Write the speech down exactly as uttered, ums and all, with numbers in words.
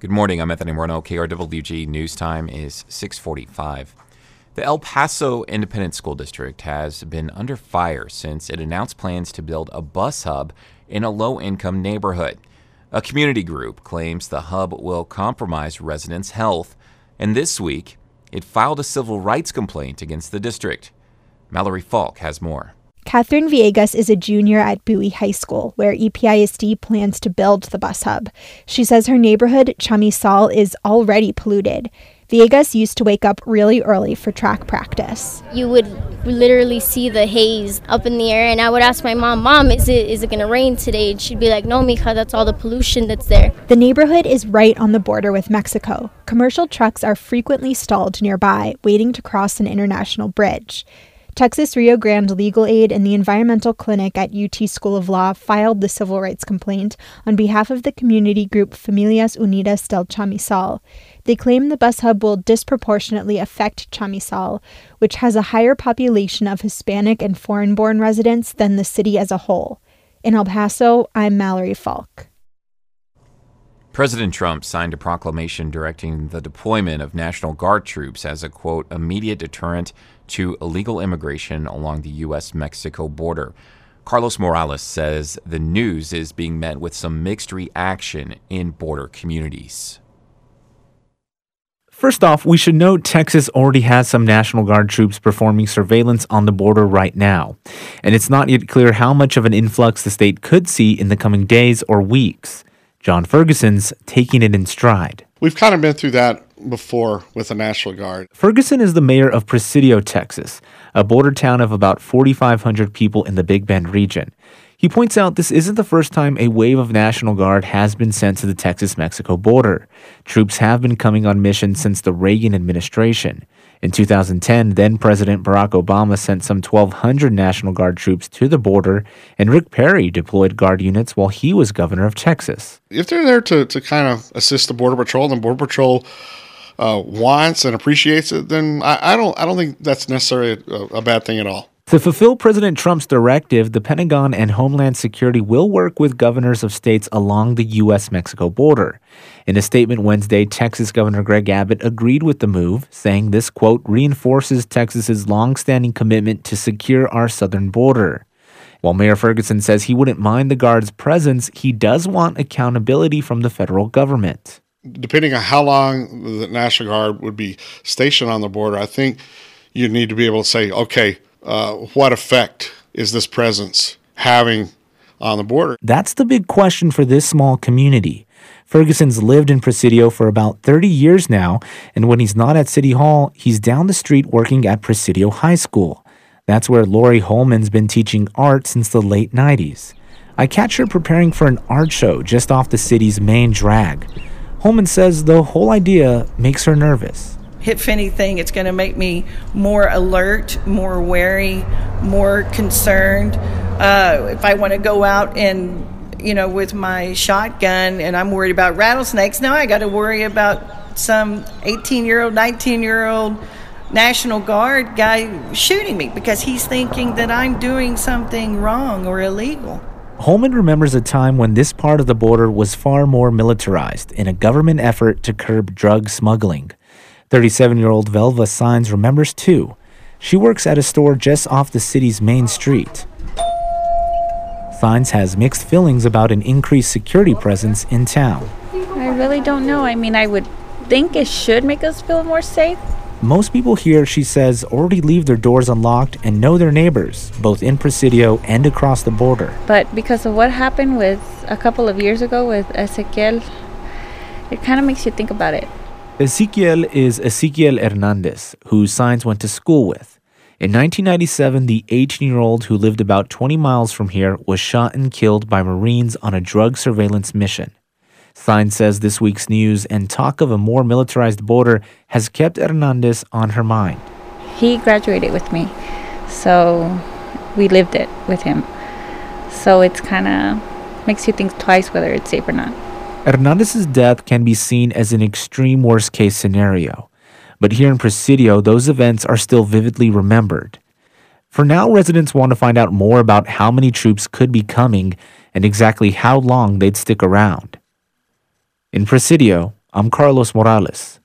Good morning. I'm Anthony Moreno. K R W G News Time is six forty-five. The El Paso Independent School District has been under fire since it announced plans to build a bus hub in a low-income neighborhood. A community group claims the hub will compromise residents' health, and this week it filed a civil rights complaint against the district. Mallory Falk has more. Catherine Villegas is a junior at Bowie High School, where E P I S D plans to build the bus hub. She says her neighborhood, Chamizal, is already polluted. Villegas used to wake up really early for track practice. You would literally see the haze up in the air, and I would ask my mom, Mom, is it is it going to rain today? And she'd be like, no, mija, that's all the pollution that's there. The neighborhood is right on the border with Mexico. Commercial trucks are frequently stalled nearby, waiting to cross an international bridge. Texas Rio Grande Legal Aid and the Environmental Clinic at U T School of Law filed the civil rights complaint on behalf of the community group Familias Unidas del Chamizal. They claim the bus hub will disproportionately affect Chamizal, which has a higher population of Hispanic and foreign-born residents than the city as a whole. In El Paso, I'm Mallory Falk. President Trump signed a proclamation directing the deployment of National Guard troops as a, quote, immediate deterrent to illegal immigration along the U S Mexico border. Carlos Morales says the news is being met with some mixed reaction in border communities. First off, we should note Texas already has some National Guard troops performing surveillance on the border right now, and it's not yet clear how much of an influx the state could see in the coming days or weeks. John Ferguson's taking it in stride. We've kind of been through that before with the National Guard. Ferguson is the mayor of Presidio, Texas, a border town of about forty-five hundred people in the Big Bend region. He points out this isn't the first time a wave of National Guard has been sent to the Texas-Mexico border. Troops have been coming on mission since the Reagan administration. In two thousand ten, then-President Barack Obama sent some twelve hundred National Guard troops to the border, and Rick Perry deployed Guard units while he was governor of Texas. If they're there to, to kind of assist the Border Patrol, and Border Patrol uh, wants and appreciates it, then I, I don't I don't think that's necessarily a, a bad thing at all. To fulfill President Trump's directive, the Pentagon and Homeland Security will work with governors of states along the U S Mexico border. In a statement Wednesday, Texas Governor Greg Abbott agreed with the move, saying this, quote, reinforces Texas's longstanding commitment to secure our southern border. While Mayor Ferguson says he wouldn't mind the Guard's presence, he does want accountability from the federal government. Depending on how long the National Guard would be stationed on the border, I think you need to be able to say, okay, Uh, what effect is this presence having on the border? That's the big question for this small community. Ferguson's lived in Presidio for about thirty years now, and when he's not at City Hall, he's down the street working at Presidio High School. That's where Lori Holman's been teaching art since the late nineties. I catch her preparing for an art show just off the city's main drag. Holman says the whole idea makes her nervous. If anything, it's going to make me more alert, more wary, more concerned. Uh, if I want to go out and, you know, with my shotgun and I'm worried about rattlesnakes, now I got to worry about some eighteen-year-old, nineteen-year-old National Guard guy shooting me because he's thinking that I'm doing something wrong or illegal. Holman remembers a time when this part of the border was far more militarized in a government effort to curb drug smuggling. thirty-seven-year-old Velva Saenz remembers too. She works at a store just off the city's main street. Saenz has mixed feelings about an increased security presence in town. I really don't know. I mean, I would think it should make us feel more safe. Most people here, she says, already leave their doors unlocked and know their neighbors, both in Presidio and across the border. But because of what happened with a couple of years ago with Ezequiel, it kind of makes you think about it. Ezequiel is Ezequiel Hernandez, who Saenz went to school with. In nineteen ninety-seven, the eighteen-year-old who lived about twenty miles from here was shot and killed by Marines on a drug surveillance mission. Saenz says this week's news and talk of a more militarized border has kept Hernandez on her mind. He graduated with me, so we lived it with him. So it's kind of makes you think twice whether it's safe or not. Hernandez's death can be seen as an extreme worst-case scenario. But here in Presidio, those events are still vividly remembered. For now, residents want to find out more about how many troops could be coming and exactly how long they'd stick around. In Presidio, I'm Carlos Morales.